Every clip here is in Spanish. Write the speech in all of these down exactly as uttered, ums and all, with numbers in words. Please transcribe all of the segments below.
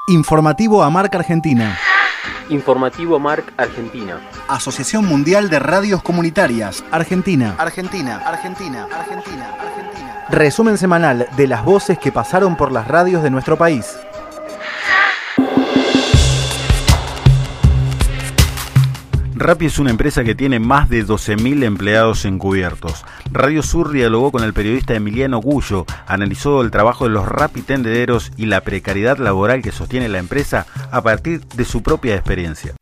Informativo AMARC Argentina. Informativo AMARC Argentina. Asociación Mundial de Radios Comunitarias. Argentina. Argentina. Argentina. Argentina. Argentina. Resumen semanal de las voces que pasaron por las radios de nuestro país. Rappi es una empresa que tiene más de doce mil empleados encubiertos. Radio Sur dialogó con el periodista Emiliano Gullo, analizó el trabajo de los Rappi tendederos y la precariedad laboral que sostiene la empresa a partir de su propia experiencia.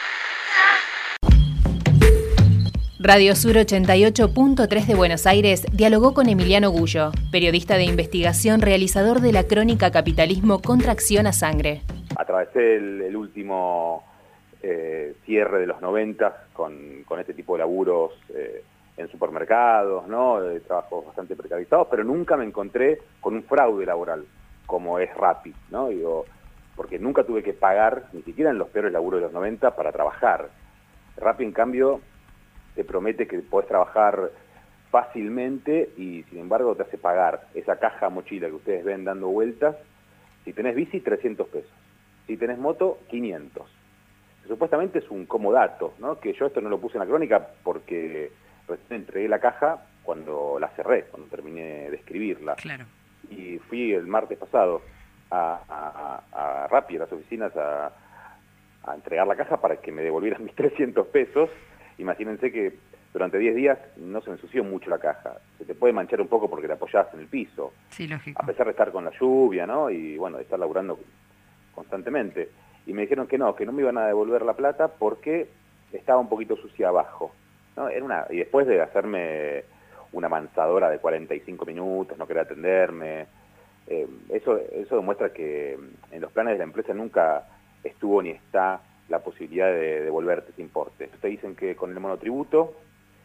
Radio Sur ochenta y ocho punto tres de Buenos Aires dialogó con Emiliano Gullo, periodista de investigación, realizador de la crónica Capitalismo contra Acción a Sangre. Atravesé el, el último eh, cierre de los noventa con, con este tipo de laburos eh, en supermercados, ¿no? De trabajos bastante precarizados, pero nunca me encontré con un fraude laboral como es Rappi, ¿no? Digo, porque nunca tuve que pagar, ni siquiera en los peores laburos de los noventa, para trabajar. Rappi, en cambio, te promete que podés trabajar fácilmente y sin embargo te hace pagar esa caja mochila que ustedes ven dando vueltas. Si tenés bici, trescientos pesos. Si tenés moto, quinientos. Supuestamente es un comodato, ¿no? Que yo esto no lo puse en la crónica porque recién entregué la caja cuando la cerré, cuando terminé de escribirla. Claro. Y fui el martes pasado a, a, a, a Rappi, a las oficinas, a, a entregar la caja para que me devolvieran mis trescientos pesos. Imagínense que durante diez días no se me ensució mucho la caja. Se te puede manchar un poco porque te apoyás en el piso. Sí, lógico. A pesar de estar con la lluvia, ¿no? Y bueno, de estar laburando constantemente. Y me dijeron que no, que no me iban a devolver la plata porque estaba un poquito sucia abajo, ¿no? Era una... Y después de hacerme una mansadora de cuarenta y cinco minutos, no quería atenderme, eh, eso, eso demuestra que en los planes de la empresa nunca estuvo ni está la posibilidad de devolverte ese importe. Te dicen que con el monotributo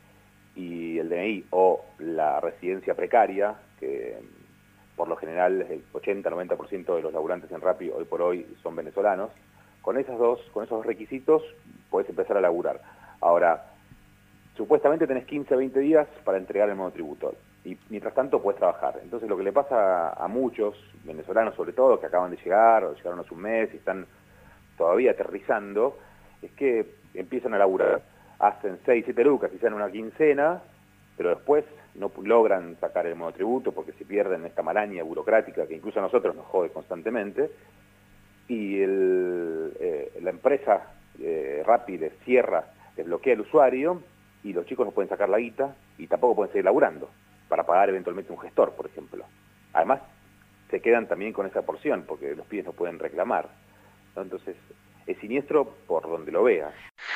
y el D N I o la residencia precaria, que por lo general el ochenta a noventa por ciento de los laburantes en Rappi hoy por hoy son venezolanos, con esas dos, con esos dos requisitos podés empezar a laburar. Ahora, supuestamente tenés quince a veinte días para entregar el monotributo y mientras tanto podés trabajar. Entonces lo que le pasa a muchos venezolanos, sobre todo, que acaban de llegar o llegaron hace un mes y están todavía aterrizando, es que empiezan a laburar, hacen seis, siete lucas, quizá en una quincena, pero después no logran sacar el monotributo porque se pierden esta maraña burocrática que incluso a nosotros nos jode constantemente, y el, eh, la empresa eh, Rappi les cierra, les bloquea el usuario, y los chicos no pueden sacar la guita, y tampoco pueden seguir laburando, para pagar eventualmente un gestor, por ejemplo. Además, se quedan también con esa porción, porque los pibes no pueden reclamar. Entonces, es siniestro por donde lo veas.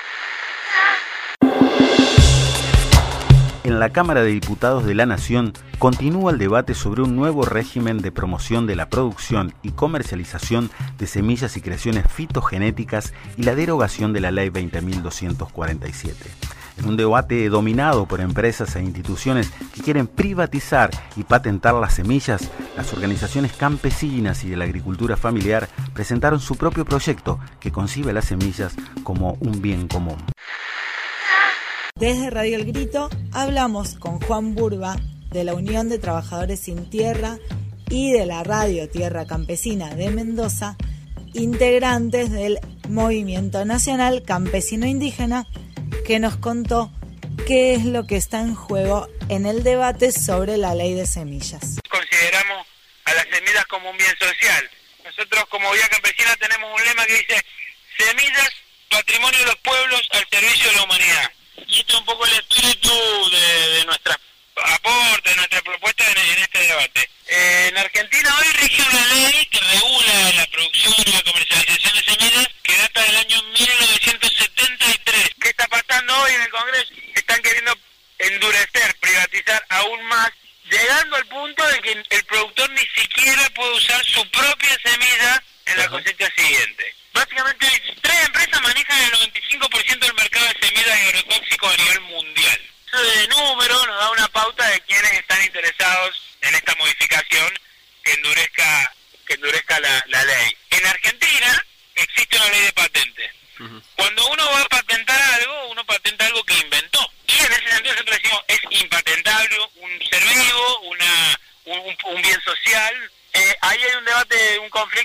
En la Cámara de Diputados de la Nación continúa el debate sobre un nuevo régimen de promoción de la producción y comercialización de semillas y creaciones fitogenéticas y la derogación de la Ley veinte mil doscientos cuarenta y siete. En un debate dominado por empresas e instituciones que quieren privatizar y patentar las semillas, las organizaciones campesinas y de la agricultura familiar presentaron su propio proyecto que concibe las semillas como un bien común. Desde Radio El Grito hablamos con Juan Burba de la Unión de Trabajadores Sin Tierra y de la Radio Tierra Campesina de Mendoza, integrantes del Movimiento Nacional Campesino Indígena, que nos contó qué es lo que está en juego en el debate sobre la ley de semillas. Consideramos a las semillas como un bien social. Nosotros como Vía Campesina tenemos un lema que dice: semillas, patrimonio de los pueblos al servicio de la humanidad. Y este es un poco el espíritu de, de nuestra aporte, de nuestra propuesta en, en este debate. Eh, en Argentina hoy rige una ley que regula la producción y la comercialización de semillas que data del año mil novecientos setenta y tres. ¿Qué está pasando hoy en el Congreso? Están queriendo endurecer, privatizar aún más, llegando al punto de que el productor ni siquiera puede usar su propia semilla en la cosecha siguiente. Básicamente, tres empresas manejan el noventa y cinco por ciento del mercado de semillas y agrotóxicos a nivel mundial. Eso de número nos da una pauta de quienes están interesados en esta modificación que endurezca, que endurezca la, la ley. En Argentina existe una ley de patentes. Uh-huh. Cuando uno va a patentar algo, uno patenta algo que inventó. Y en ese sentido nosotros decimos, es impatentable un ser vivo, una, un, un bien social. Eh, ahí hay un debate, un conflicto entre las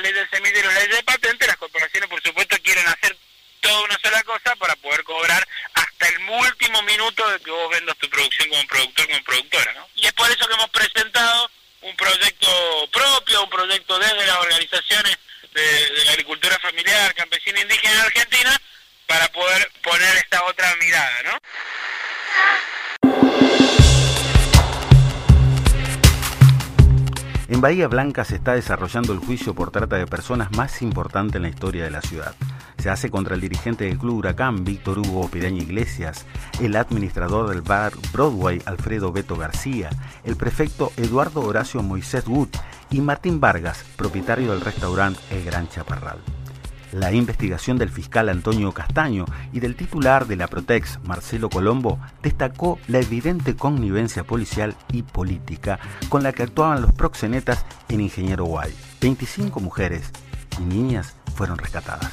ley del CEMID y la ley de patente, las corporaciones por supuesto quieren hacer toda una sola cosa para poder cobrar hasta el último minuto de que vos vendas tu producción como productor, como productora, ¿no? Y es por eso que hemos presentado un proyecto propio, un proyecto desde las organizaciones de, de la agricultura familiar, campesina, indígena en Argentina, para poder poner esta otra mirada, ¿no? En Bahía Blanca se está desarrollando el juicio por trata de personas más importante en la historia de la ciudad. Se hace contra el dirigente del Club Huracán, Víctor Hugo Piraña Iglesias, el administrador del bar Broadway, Alfredo Beto García, el prefecto Eduardo Horacio Moisés Wood y Martín Vargas, propietario del restaurante El Gran Chaparral. La investigación del fiscal Antonio Castaño y del titular de la Protex, Marcelo Colombo, destacó la evidente connivencia policial y política con la que actuaban los proxenetas en Ingeniero Guay. veinticinco mujeres y niñas fueron rescatadas.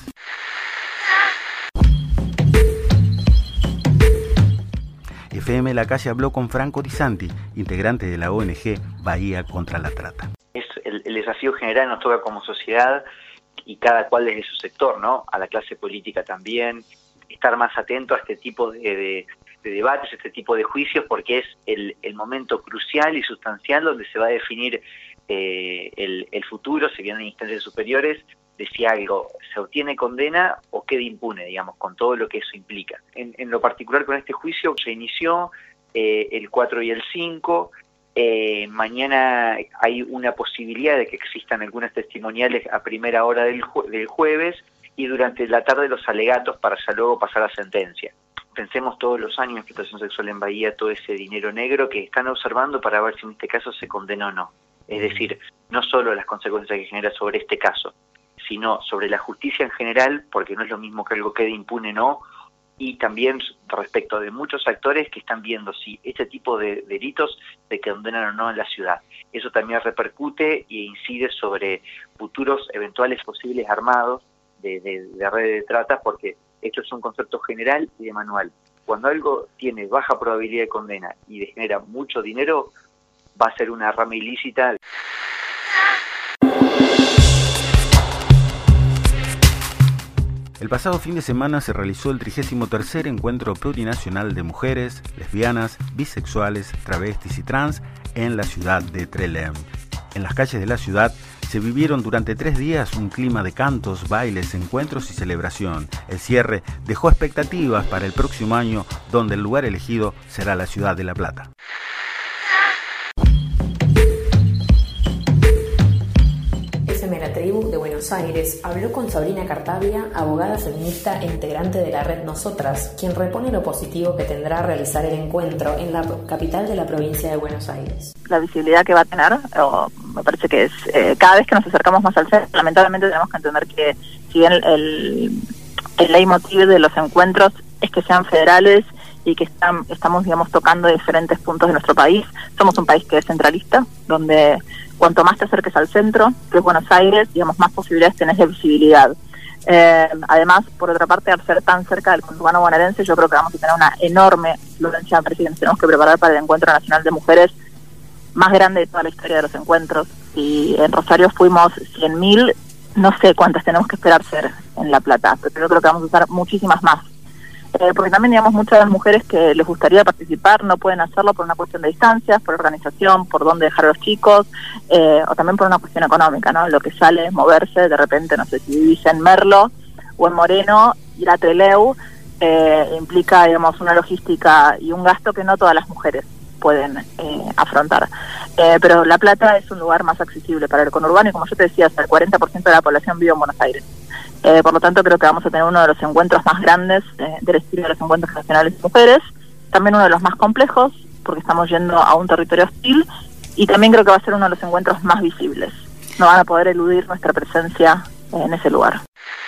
F M La Calle habló con Franco Di Santi, integrante de la O N G Bahía contra la Trata. Es el, el desafío general nos toca como sociedad, y cada cual desde su sector, ¿no? A la clase política también, estar más atento a este tipo de, de, de debates, este tipo de juicios, porque es el, el momento crucial y sustancial donde se va a definir eh, el, el futuro, se vienen instancias superiores, de si algo se obtiene condena o queda impune, digamos, con todo lo que eso implica. En, en lo particular con este juicio se inició eh, el cuatro y el cinco. Eh, mañana hay una posibilidad de que existan algunas testimoniales a primera hora del, jue- del jueves y durante la tarde los alegatos para ya luego pasar a sentencia. Pensemos todos los años en explotación sexual en Bahía, todo ese dinero negro que están observando para ver si en este caso se condena o no. Es decir, no solo las consecuencias que genera sobre este caso, sino sobre la justicia en general, porque no es lo mismo que algo quede impune o no, y también respecto de muchos actores que están viendo si este tipo de delitos se condenan o no en la ciudad. Eso también repercute e incide sobre futuros eventuales posibles armados de, de, de redes de trata, porque esto es un concepto general y de manual. Cuando algo tiene baja probabilidad de condena y genera mucho dinero, va a ser una rama ilícita. El pasado fin de semana se realizó el trigésimo tercer Encuentro Plurinacional de Mujeres, Lesbianas, Bisexuales, Travestis y Trans en la ciudad de Trelew. En las calles de la ciudad se vivieron durante tres días un clima de cantos, bailes, encuentros y celebración. El cierre dejó expectativas para el próximo año, donde el lugar elegido será la ciudad de La Plata. La Tribu de Buenos Aires habló con Sabrina Cartavia, abogada feminista e integrante de la red Nosotras, quien repone lo positivo que tendrá realizar el encuentro en la capital de la provincia de Buenos Aires. La visibilidad que va a tener, o me parece que es eh, cada vez que nos acercamos más al centro, lamentablemente tenemos que entender que si bien el, el, el leitmotiv de los encuentros es que sean federales y que están, estamos, digamos, tocando diferentes puntos de nuestro país, somos un país que es centralista, donde cuanto más te acerques al centro, que es Buenos Aires, digamos, más posibilidades tenés de visibilidad. Eh, además, por otra parte, al ser tan cerca del conurbano bonaerense, yo creo que vamos a tener una enorme influencia. Me parece que nos tenemos que preparar para el Encuentro Nacional de Mujeres más grande de toda la historia de los encuentros. Y en Rosario fuimos cien mil, no sé cuántas tenemos que esperar ser en La Plata, pero yo creo que vamos a usar muchísimas más. Eh, porque también, digamos, muchas de las mujeres que les gustaría participar no pueden hacerlo por una cuestión de distancias, por organización, por dónde dejar a los chicos, eh, o también por una cuestión económica, ¿no? Lo que sale es moverse, de repente, no sé, si vivís en Merlo o en Moreno, ir a Trelew eh, implica, digamos, una logística y un gasto que no todas las mujeres pueden eh, afrontar. Eh, pero La Plata es un lugar más accesible para el conurbano y, como yo te decía, hasta el cuarenta por ciento de la población vive en Buenos Aires. Eh, por lo tanto, creo que vamos a tener uno de los encuentros más grandes eh, del estilo de los encuentros nacionales de mujeres, también uno de los más complejos, porque estamos yendo a un territorio hostil, y también creo que va a ser uno de los encuentros más visibles. No van a poder eludir nuestra presencia eh, en ese lugar.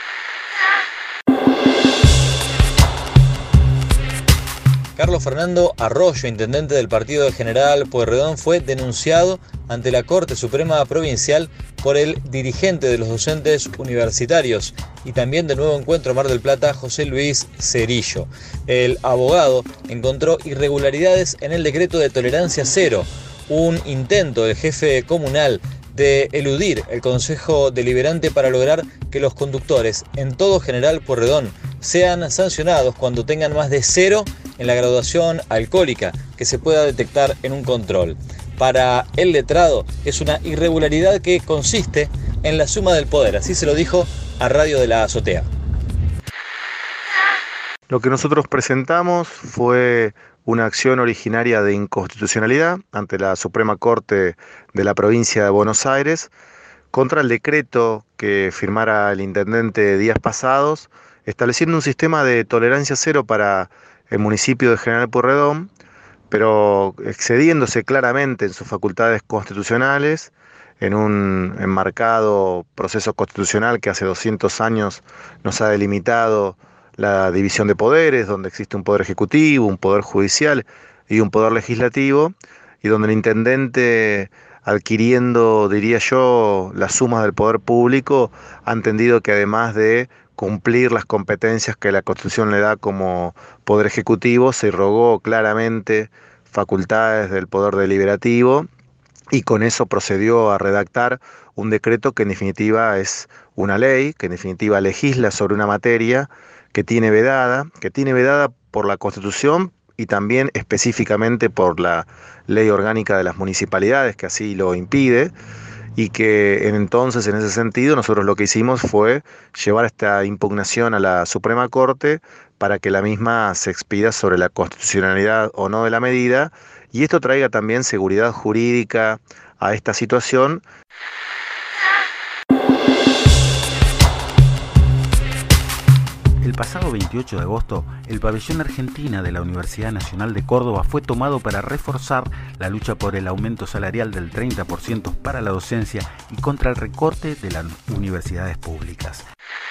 Carlos Fernando Arroyo, intendente del partido de General Pueyrredón, fue denunciado ante la Corte Suprema Provincial por el dirigente de los docentes universitarios y también del Nuevo Encuentro Mar del Plata, José Luis Cerillo. El abogado encontró irregularidades en el decreto de tolerancia cero, un intento del jefe comunal de eludir el Consejo Deliberante para lograr que los conductores en todo General Pueyrredón sean sancionados cuando tengan más de cero en la graduación alcohólica que se pueda detectar en un control. Para el letrado es una irregularidad que consiste en la suma del poder, así se lo dijo a Radio de la Azotea. Lo que nosotros presentamos fue una acción originaria de inconstitucionalidad ante la Suprema Corte de la provincia de Buenos Aires contra el decreto que firmara el intendente días pasados, estableciendo un sistema de tolerancia cero para el municipio de General Pueyrredón, pero excediéndose claramente en sus facultades constitucionales, en un enmarcado proceso constitucional que hace doscientos años nos ha delimitado la división de poderes, donde existe un poder ejecutivo, un poder judicial y un poder legislativo, y donde el intendente, adquiriendo, diría yo, las sumas del poder público, ha entendido que además de cumplir las competencias que la Constitución le da como poder ejecutivo, se rogó claramente facultades del poder deliberativo y con eso procedió a redactar un decreto que en definitiva es una ley, que en definitiva legisla sobre una materia que tiene vedada, que tiene vedada por la Constitución y también específicamente por la Ley Orgánica de las Municipalidades, que así lo impide, y que entonces en ese sentido nosotros lo que hicimos fue llevar esta impugnación a la Suprema Corte para que la misma se expida sobre la constitucionalidad o no de la medida, y esto traiga también seguridad jurídica a esta situación. El pasado veintiocho de agosto, el pabellón Argentina de la Universidad Nacional de Córdoba fue tomado para reforzar la lucha por el aumento salarial del treinta por ciento para la docencia y contra el recorte de las universidades públicas.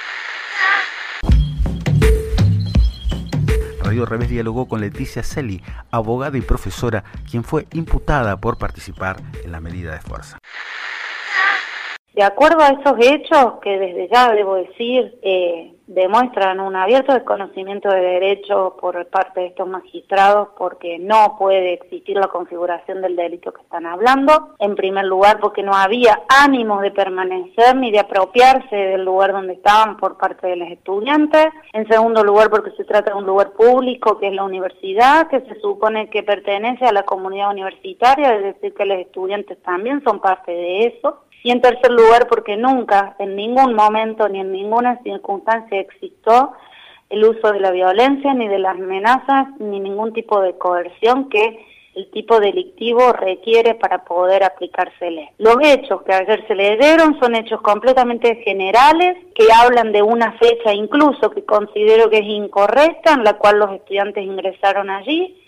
Radio Revés dialogó con Leticia Celi, abogada y profesora, quien fue imputada por participar en la medida de fuerza. De acuerdo a esos hechos, que desde ya debo decir, eh, demuestran un abierto desconocimiento de derecho por parte de estos magistrados, porque no puede existir la configuración del delito que están hablando. En primer lugar, porque no había ánimos de permanecer ni de apropiarse del lugar donde estaban por parte de los estudiantes. En segundo lugar, porque se trata de un lugar público, que es la universidad, que se supone que pertenece a la comunidad universitaria, es decir, que los estudiantes también son parte de eso. Y en tercer lugar, porque nunca, en ningún momento, ni en ninguna circunstancia existió el uso de la violencia, ni de las amenazas, ni ningún tipo de coerción que el tipo delictivo requiere para poder aplicársele. Los hechos que ayer se leyeron son hechos completamente generales, que hablan de una fecha incluso que considero que es incorrecta, en la cual los estudiantes ingresaron allí.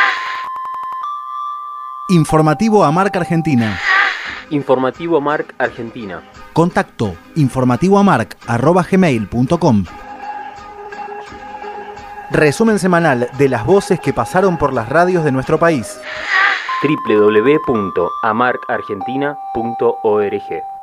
Informativo AMARC Argentina. Informativo AMARC Argentina. Contacto informativoamarc arroba gmail punto com. Resumen semanal de las voces que pasaron por las radios de nuestro país. doble u doble u doble u punto amarc argentina punto org